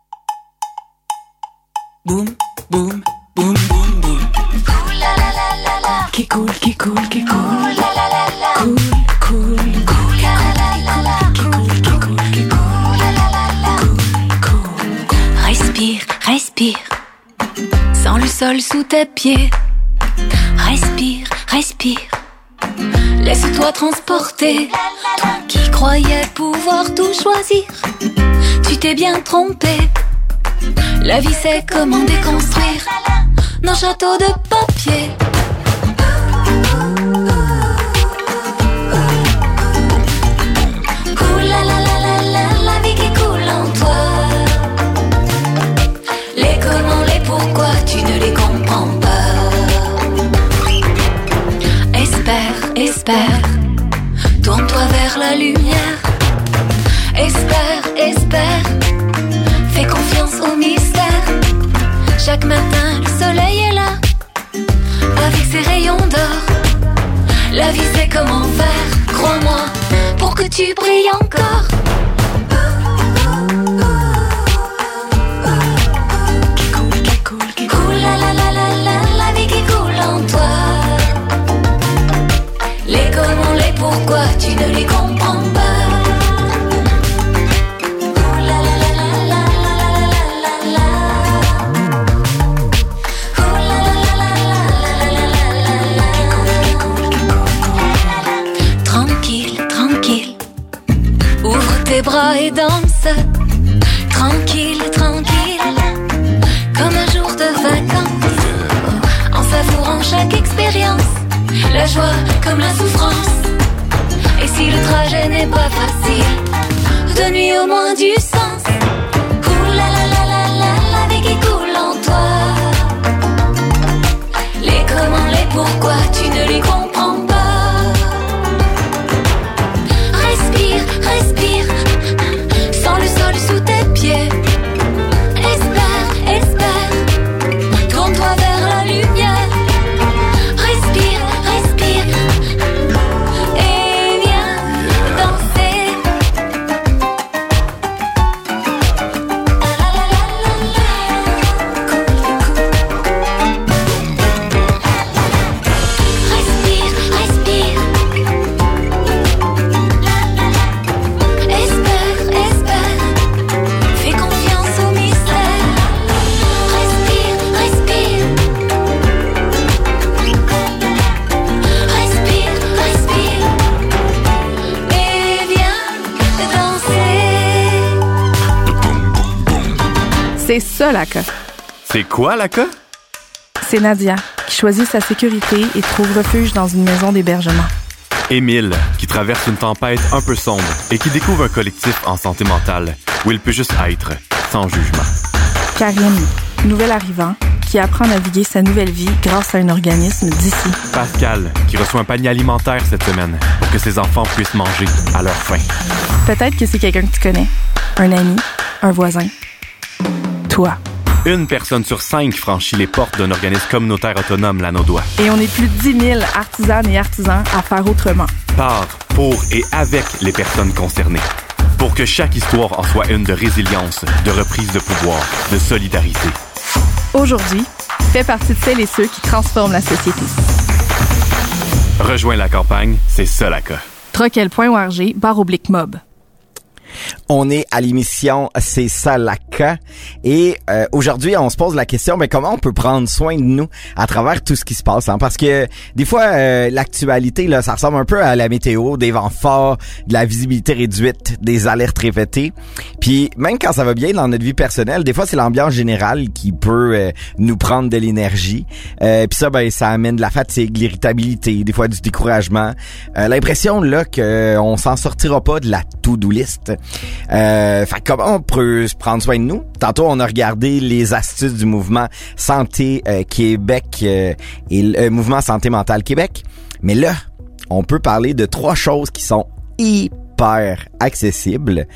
Boum, boum, boum, boum, boum. Cool, la la la la la. Qui cool, qui cool, qui cool. La la la la. Cool, cool, cool. La la la la. Cool, qui cool, qui cool. La la la la. Cool, cool. Respire, respire. Sens le sol sous tes pieds. Respire, respire. Laisse-toi transporter. Toi qui croyais pouvoir tout choisir, tu t'es bien trompé. La vie c'est comment déconstruire nos châteaux de papier. Cool la la la la la, la vie qui coule en toi. Les comment, les pourquoi, tu ne les comprends pas. Espère, espère, tourne-toi vers la lumière. Espère, espère, fais confiance au mystère. Chaque matin, le soleil est là, avec ses rayons d'or. La vie, c'est comment faire, crois-moi, pour que tu brilles encore. Qui coule, qui coule, qui coule, la la la la la, la vie qui coule en toi. Les comment, les pourquoi, tu ne les comprends pas. Tes bras et danse, tranquille, tranquille, comme un jour de vacances, en savourant chaque expérience, la joie comme la souffrance. Et si le trajet n'est pas facile, donne-lui au moins du sens. Cool, la la la la la, la vie qui coule en toi. Les comment, les pourquoi, tu ne les comprends pas. Respire, respire, sens le sol sous tes pieds. Espère, espère, tourne-toi vers la lumière. Respire, respire, et viens danser. Respire, respire. Espère, espère, fais confiance au mystère. Respire, respire. Respire, respire. Et viens danser. C'est ça, la K. C'est quoi, la K? C'est Nadia, qui choisit sa sécurité et trouve refuge dans une maison d'hébergement. Émile, qui traverse une tempête un peu sombre et qui découvre un collectif en santé mentale où il peut juste être, sans jugement. Karine, nouvel arrivant, qui apprend à naviguer sa nouvelle vie grâce à un organisme d'ici. Pascal, qui reçoit un panier alimentaire cette semaine pour que ses enfants puissent manger à leur faim. Peut-être que c'est quelqu'un que tu connais, un ami, un voisin. Toi. Une personne sur cinq franchit les portes d'un organisme communautaire autonome, la Naudois. Et on est plus de dix mille artisanes et artisans à faire autrement. par, pour et avec les personnes concernées. Pour que chaque histoire en soit une de résilience, de reprise de pouvoir, de solidarité. Aujourd'hui, fais partie de celles et ceux qui transforment la société. Rejoins la campagne, c'est ça la cas. troquel point org barre oblique mob. On est à l'émission C'est ça la cas et euh, aujourd'hui on se pose la question mais comment on peut prendre soin de nous à travers tout ce qui se passe hein? Parce que des fois euh, l'actualité là ça ressemble un peu à la météo, des vents forts, de la visibilité réduite, des alertes répétées. Puis même quand ça va bien dans notre vie personnelle, des fois c'est l'ambiance générale qui peut euh, nous prendre de l'énergie. Euh, puis ça ben ça amène de la fatigue, l'irritabilité, des fois du découragement, euh, l'impression là que on s'en sortira pas de la to-do list. Euh, fait comment on peut se prendre soin de nous? Tantôt, on a regardé les astuces du mouvement Santé euh, Québec euh, et le euh, mouvement Santé Mentale Québec. Mais là, on peut parler de trois choses qui sont hyper accessibles.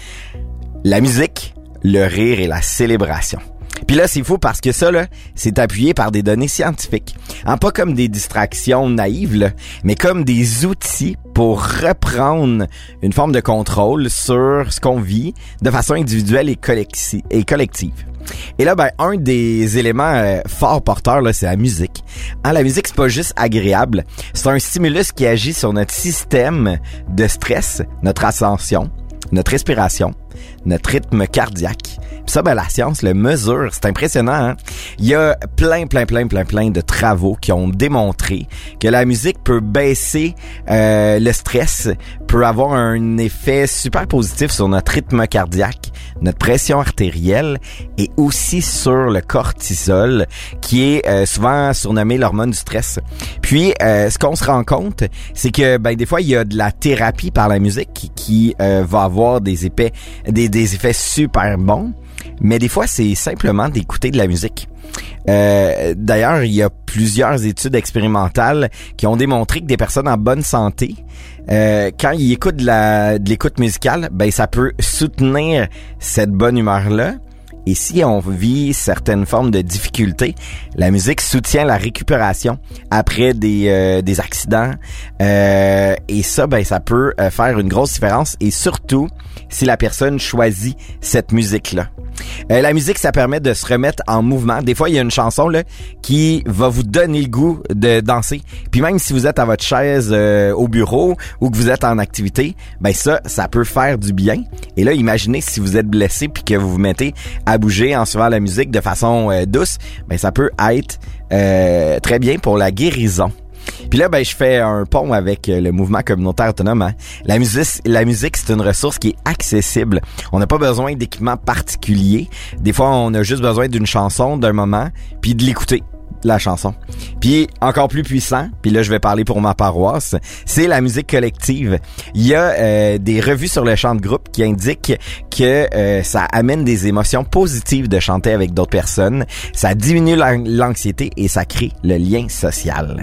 La musique, le rire et la célébration. Puis là, c'est fou parce que ça, là, c'est appuyé par des données scientifiques. Hein, pas comme des distractions naïves, là, mais comme des outils pour reprendre une forme de contrôle sur ce qu'on vit de façon individuelle et, collecti- et collective. Et là, ben, un des éléments euh, forts porteurs, là, c'est la musique. Hein, la musique, c'est pas juste agréable. C'est un stimulus qui agit sur notre système de stress, notre ascension, notre respiration, notre rythme cardiaque. Puis ça, ben, la science le mesure. C'est impressionnant, hein? Il y a plein, plein, plein, plein, plein de travaux qui ont démontré que la musique peut baisser euh, le stress, peut avoir un effet super positif sur notre rythme cardiaque, notre pression artérielle et aussi sur le cortisol, qui est euh, souvent surnommé l'hormone du stress. Puis, euh, ce qu'on se rend compte, c'est que ben des fois, il y a de la thérapie par la musique qui, qui euh, va avoir des effets, des, des effets super bons. Mais des fois, c'est simplement d'écouter de la musique. Euh, d'ailleurs, il y a plusieurs études expérimentales qui ont démontré que des personnes en bonne santé, euh, quand ils écoutent de, la, de l'écoute musicale, ben ça peut soutenir cette bonne humeur-là. Et si on vit certaines formes de difficultés, la musique soutient la récupération après des euh, des accidents. Euh, et ça, ben ça peut euh, faire une grosse différence. Et surtout, si la personne choisit cette musique-là. Euh, la musique, ça permet de se remettre en mouvement. Des fois, il y a une chanson là qui va vous donner le goût de danser. Puis même si vous êtes à votre chaise euh, au bureau ou que vous êtes en activité, ben ça, ça peut faire du bien. Et là, imaginez si vous êtes blessé puis que vous vous mettez à bouger en suivant la musique de façon euh, douce, ben ça peut être euh, très bien pour la guérison. Puis là, ben je fais un pont avec le mouvement communautaire autonome. Hein. La musique, la musique, c'est une ressource qui est accessible. On n'a pas besoin d'équipements particuliers. Des fois, on a juste besoin d'une chanson, d'un moment, puis de l'écouter, la chanson. Puis encore plus puissant, puis là je vais parler pour ma paroisse, c'est la musique collective. Il y a euh, des revues sur le chant de groupe qui indiquent que euh, ça amène des émotions positives de chanter avec d'autres personnes, ça diminue l'anxiété et ça crée le lien social.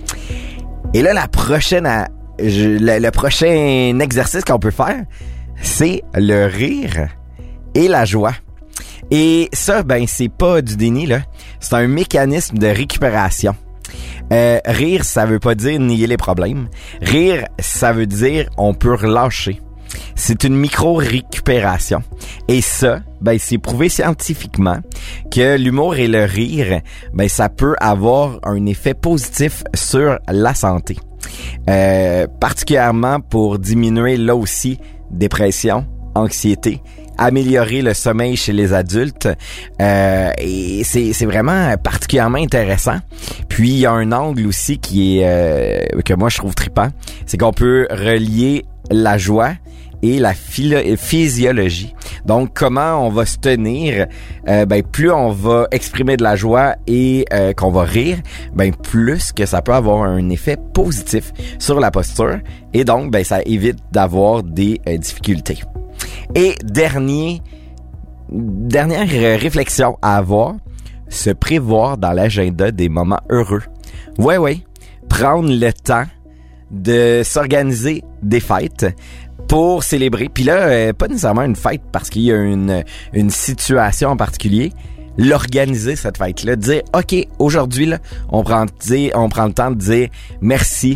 Et là, la prochaine, je, le, le prochain exercice qu'on peut faire, c'est le rire et la joie. Et ça, ben, c'est pas du déni, là. C'est un mécanisme de récupération. Euh, rire, ça veut pas dire nier les problèmes. Rire, ça veut dire on peut relâcher. C'est une micro-récupération. Et ça, ben, c'est prouvé scientifiquement que l'humour et le rire, ben, ça peut avoir un effet positif sur la santé. Euh, particulièrement pour diminuer, là aussi, dépression, anxiété, améliorer le sommeil chez les adultes. Euh, et c'est, c'est vraiment particulièrement intéressant. Puis, il y a un angle aussi qui est euh, que moi, je trouve trippant. C'est qu'on peut relier la joie et la philo- physiologie. Donc, comment on va se tenir, euh, ben plus on va exprimer de la joie et euh, qu'on va rire, ben plus que ça peut avoir un effet positif sur la posture et donc ben ça évite d'avoir des euh, difficultés. Et dernier, dernière réflexion à avoir, se prévoir dans l'agenda des moments heureux. Ouais, ouais, prendre le temps de s'organiser des fêtes pour célébrer. Puis là, euh, pas nécessairement une fête parce qu'il y a une, une situation en particulier. L'organiser, cette fête-là. Dire, OK, aujourd'hui, là, on prend, dire, on prend le temps de dire merci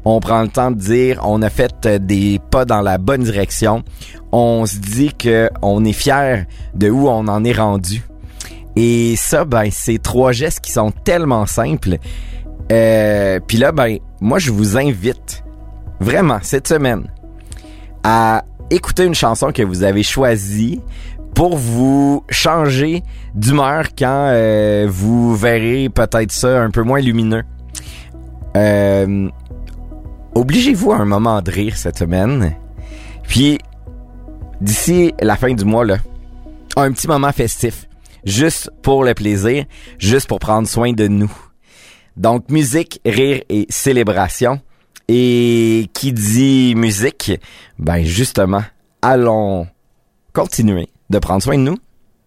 On prend le temps de dire on a fait des pas dans la bonne direction. On se dit que on est fier de où on en est rendu. Et ça, ben, c'est trois gestes qui sont tellement simples. Euh, Puis là, ben, moi, je vous invite vraiment cette semaine à écouter une chanson que vous avez choisie pour vous changer d'humeur quand euh, vous verrez peut-être ça un peu moins lumineux. Euh, obligez-vous à un moment de rire cette semaine. Puis, d'ici la fin du mois, là, un petit moment festif. Juste pour le plaisir, juste pour prendre soin de nous. Donc, musique, rire et célébration. Et qui dit musique, ben justement, allons continuer de prendre soin de nous.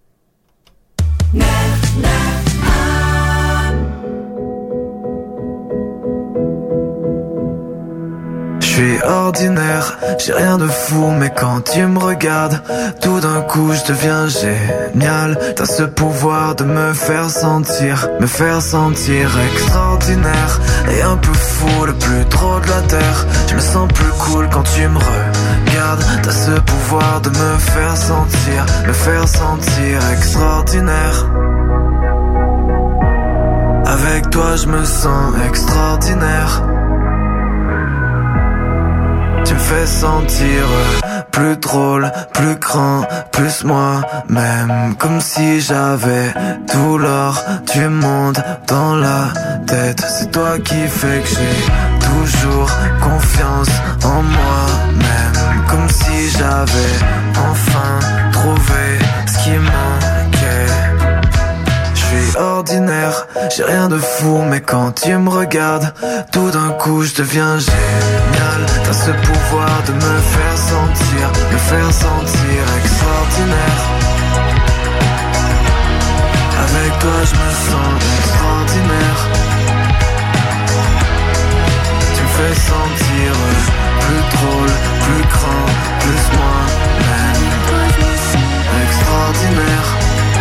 Je suis ordinaire, j'ai rien de fou, mais quand tu me regardes, tout d'un coup je deviens génial. T'as ce pouvoir de me faire sentir, me faire sentir extraordinaire et un peu fou, le plus drôle de la terre. Je me sens plus cool quand tu me regardes. T'as ce pouvoir de me faire sentir, me faire sentir extraordinaire. Avec toi je me sens extraordinaire. Tu me fais sentir plus drôle, plus grand, plus moi-même. Comme si j'avais tout l'or du monde dans la tête. C'est toi qui fais que j'ai toujours confiance en moi-même. Comme si j'avais enfin trouvé ce qui manquait. Je suis ordinaire, j'ai rien de fou, mais quand tu me regardes, tout d'un coup je deviens génial. T'as ce pouvoir de me faire sentir, me faire sentir extraordinaire. Avec toi je me sens extraordinaire. Tu me fais sentir plus drôle, plus grand, plus moi-même. Extraordinaire.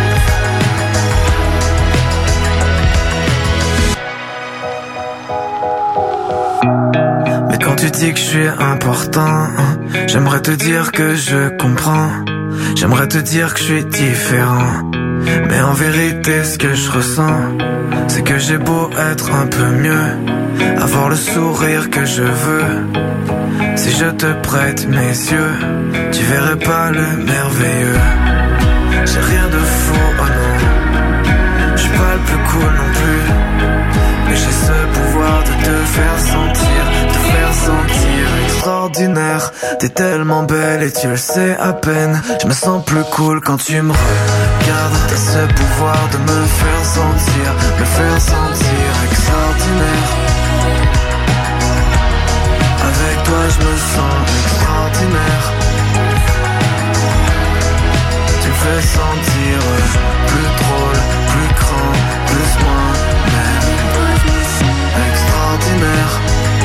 Mais quand tu dis que je suis important, j'aimerais te dire que je comprends. J'aimerais te dire que je suis différent. Mais en vérité ce que je ressens, c'est que j'ai beau être un peu mieux, avoir le sourire que je veux. Si je te prête mes yeux, tu verrais pas le merveilleux. J'ai rien de fou, oh non. Je suis pas le plus cool non plus, mais j'ai ce pouvoir de te faire sentir, te faire sentir extraordinaire. T'es tellement belle et tu le sais à peine. Je me sens plus cool quand tu me regardes. T'as ce pouvoir de me faire sentir, me faire sentir extraordinaire. Avec toi je me sens extraordinaire. Tu me fais sentir plus drôle, plus grand, plus moi-même. Extraordinaire.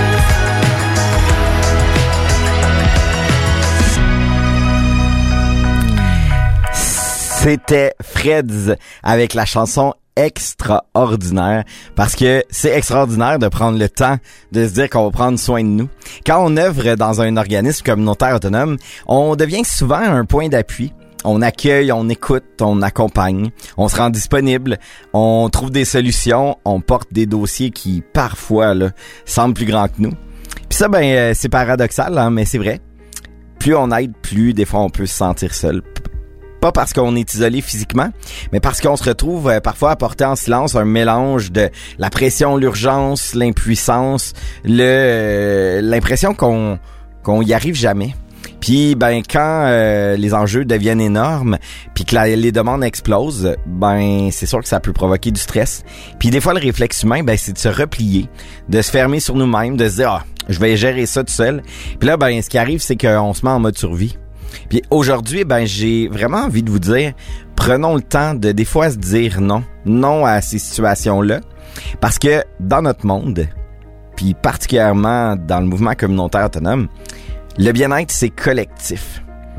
C'était Freds avec la chanson Extraordinaire, parce que c'est extraordinaire de prendre le temps de se dire qu'on va prendre soin de nous. Quand on œuvre dans un organisme communautaire autonome, on devient souvent un point d'appui. On accueille, on écoute, on accompagne, on se rend disponible, on trouve des solutions, on porte des dossiers qui, parfois, là, semblent plus grands que nous. Puis ça, ben, euh, c'est paradoxal, hein, mais c'est vrai. Plus on aide, plus des fois on peut se sentir seul. Pas parce qu'on est isolé physiquement, mais parce qu'on se retrouve euh, parfois à porter en silence un mélange de la pression, l'urgence, l'impuissance, le euh, l'impression qu'on qu'on y arrive jamais. Puis ben quand euh, les enjeux deviennent énormes, puis que la, les demandes explosent, ben c'est sûr que ça peut provoquer du stress. Puis des fois le réflexe humain, ben c'est de se replier, de se fermer sur nous-mêmes, de se dire ah, je vais gérer ça tout seul. Puis là ben ce qui arrive c'est qu'on se met en mode survie. Puis aujourd'hui, ben j'ai vraiment envie de vous dire, prenons le temps de des fois se dire non, non à ces situations-là, parce que dans notre monde, puis particulièrement dans le mouvement communautaire autonome, le bien-être c'est collectif.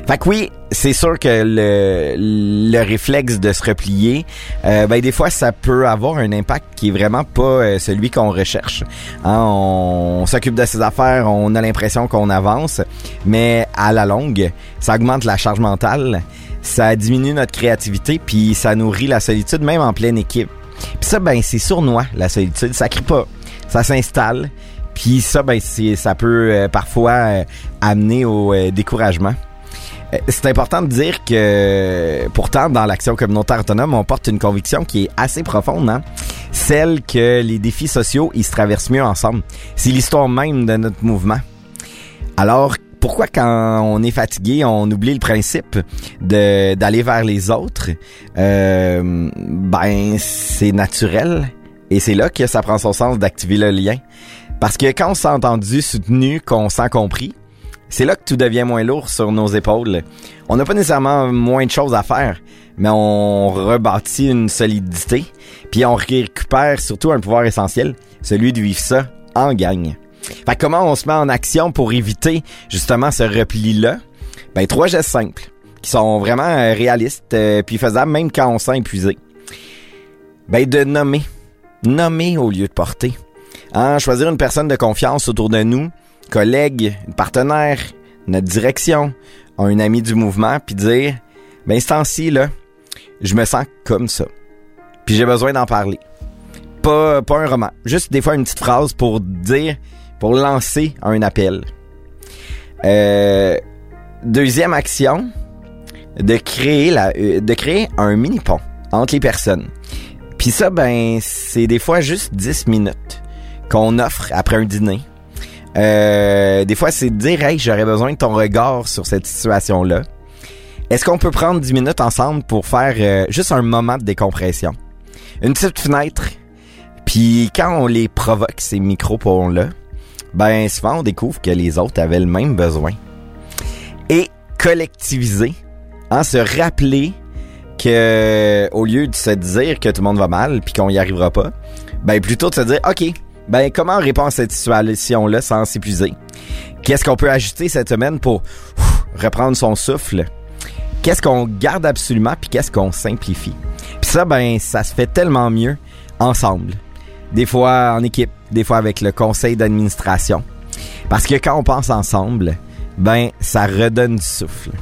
Fait que oui, c'est sûr que le, le réflexe de se replier, euh, ben des fois ça peut avoir un impact qui est vraiment pas euh, celui qu'on recherche. Hein, on, on s'occupe de ses affaires, on a l'impression qu'on avance, mais à la longue, ça augmente la charge mentale, ça diminue notre créativité, puis ça nourrit la solitude même en pleine équipe. Puis ça, ben c'est sournois, la solitude, ça crie pas, ça s'installe, puis ça, ben c'est, ça peut euh, parfois euh, amener au euh, découragement. C'est important de dire que, pourtant, dans l'action communautaire autonome, on porte une conviction qui est assez profonde, hein? Celle que les défis sociaux, ils se traversent mieux ensemble. C'est l'histoire même de notre mouvement. Alors, pourquoi quand on est fatigué, on oublie le principe de d'aller vers les autres? Euh, ben, c'est naturel. Et c'est là que ça prend son sens d'activer le lien. Parce que quand on s'est entendu, soutenu, qu'on sent compris, c'est là que tout devient moins lourd sur nos épaules. On n'a pas nécessairement moins de choses à faire, mais on rebâtit une solidité, puis on récupère surtout un pouvoir essentiel, celui de vivre ça en gang. Fait que comment on se met en action pour éviter justement ce repli-là? Ben, trois gestes simples, qui sont vraiment euh, réalistes, euh, puis faisables même quand on s'est épuisé. Ben, de nommer. Nommer au lieu de porter. Hein, choisir une personne de confiance autour de nous, collègue, partenaire, notre direction, un ami du mouvement, puis dire, ben ce temps-ci, là, je me sens comme ça. Puis j'ai besoin d'en parler. Pas, pas un roman, juste des fois une petite phrase pour dire, pour lancer un appel. Euh, deuxième action, de créer la, de créer un mini-pont entre les personnes. Puis ça, ben, c'est des fois juste dix minutes qu'on offre après un dîner. Euh, des fois, c'est de dire, hey, j'aurais besoin de ton regard sur cette situation-là. Est-ce qu'on peut prendre dix minutes ensemble pour faire euh, juste un moment de décompression? Une petite fenêtre. Puis quand on les provoque, ces micro-ponts-là, ben souvent, on découvre que les autres avaient le même besoin. Et collectiviser, hein, se rappeler que au lieu de se dire que tout le monde va mal puis qu'on y arrivera pas, ben plutôt de se dire, OK, ben, comment on répond à cette situation-là sans s'épuiser? Qu'est-ce qu'on peut ajuster cette semaine pour ouf, reprendre son souffle? Qu'est-ce qu'on garde absolument puis qu'est-ce qu'on simplifie? Puis ça, ben, ça se fait tellement mieux ensemble. Des fois en équipe, des fois avec le conseil d'administration. Parce que quand on pense ensemble, ben, ça redonne du souffle.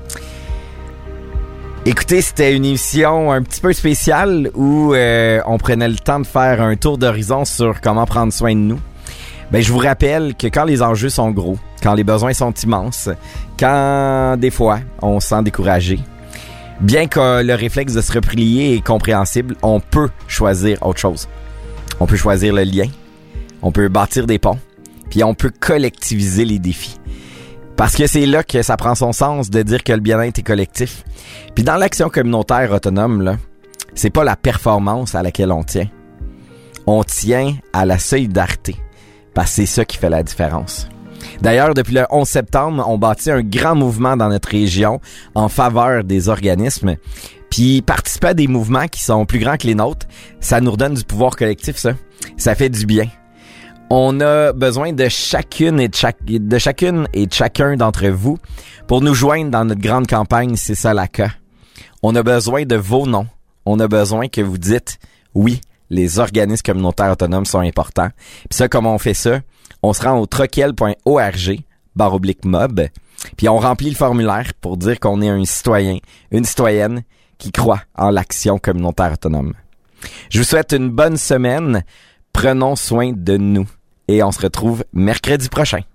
Écoutez, c'était une émission un petit peu spéciale où euh, on prenait le temps de faire un tour d'horizon sur comment prendre soin de nous. Ben, je vous rappelle que quand les enjeux sont gros, quand les besoins sont immenses, quand des fois on se sent découragé, bien que le réflexe de se replier est compréhensible, on peut choisir autre chose. On peut choisir le lien, on peut bâtir des ponts, puis on peut collectiviser les défis. Parce que c'est là que ça prend son sens de dire que le bien-être est collectif. Puis dans l'action communautaire autonome, là, c'est pas la performance à laquelle on tient. On tient à la solidarité. Parce que c'est ça qui fait la différence. D'ailleurs, depuis le onze septembre, on bâtit un grand mouvement dans notre région en faveur des organismes. Puis participer à des mouvements qui sont plus grands que les nôtres, ça nous redonne du pouvoir collectif, ça. Ça fait du bien. On a besoin de chacune et de, chaque, de chacune et de chacun d'entre vous pour nous joindre dans notre grande campagne C'est ça la cas. On a besoin de vos noms. On a besoin que vous dites oui, les organismes communautaires autonomes sont importants. Puis ça, comment on fait ça? On se rend au troquel point org barre oblique mob. Puis on remplit le formulaire pour dire qu'on est un citoyen, une citoyenne qui croit en l'action communautaire autonome. Je vous souhaite une bonne semaine. Prenons soin de nous et on se retrouve mercredi prochain.